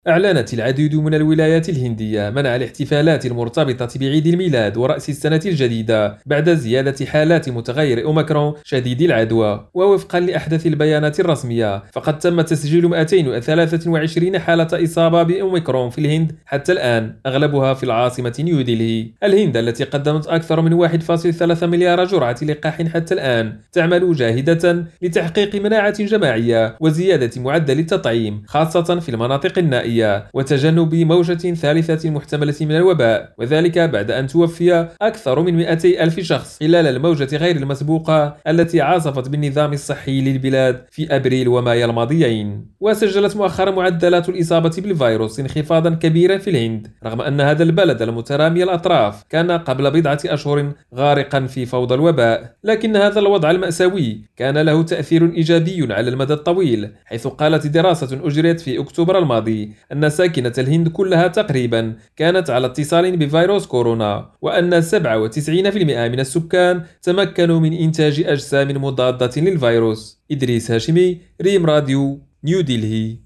أعلنت العديد من الولايات الهندية منع الاحتفالات المرتبطة بعيد الميلاد ورأس السنة الجديدة بعد زيادة حالات متغير أوميكرون شديد العدوى. ووفقا لأحدث البيانات الرسمية فقد تم تسجيل 223 حالة إصابة بأوميكرون في الهند حتى الآن، أغلبها في العاصمة نيودلهي. الهند التي قدمت أكثر من 1.3 مليار جرعة لقاح حتى الآن تعمل جاهدة لتحقيق مناعة جماعية وزيادة معدل التطعيم خاصة في المناطق النائية وتجنب موجة ثالثة محتملة من الوباء، وذلك بعد أن توفي أكثر من 200 ألف شخص خلال الموجة غير المسبوقة التي عاصفت بالنظام الصحي للبلاد في أبريل ومايو الماضيين. وسجلت مؤخرا معدلات الإصابة بالفيروس انخفاضا كبيرا في الهند، رغم أن هذا البلد المترامي الأطراف كان قبل بضعة أشهر غارقا في فوضى الوباء. لكن هذا الوضع المأساوي كان له تأثير إيجابي على المدى الطويل، حيث قالت دراسة أجريت في أكتوبر الماضي أن ساكنة الهند كلها تقريبا كانت على اتصال بفيروس كورونا، وأن 97% من السكان تمكنوا من إنتاج أجسام مضادة للفيروس. إدريس هاشمي، ريم راديو، نيو دلهي.